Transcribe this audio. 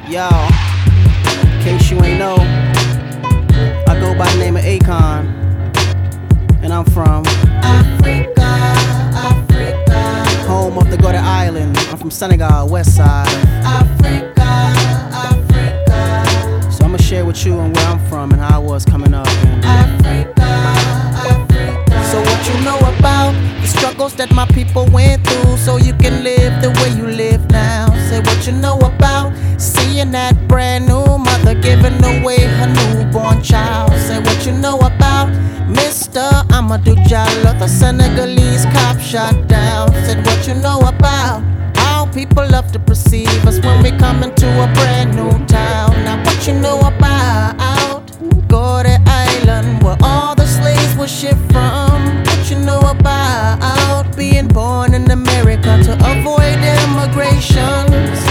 Yo, in case you ain't know, I go by the name of Akon, and I'm from Africa, Africa, home of the Garden Island. I'm from Senegal, west side. Africa, Africa, So I'ma share with you and where I'm from and how I was coming up. Africa, Africa. So what you know about the struggles that my people went through, so you can live the way you live now. Say what you know about seeing that brand new mother giving away her newborn child. Say what you know about Mr. Amadou Diallo, the Senegalese cop shot down. Said what you know about how people love to perceive us when we come into a brand new town. Now what you know about Gorée Island, where all the slaves were shipped from. What you know about being born in America to avoid immigration.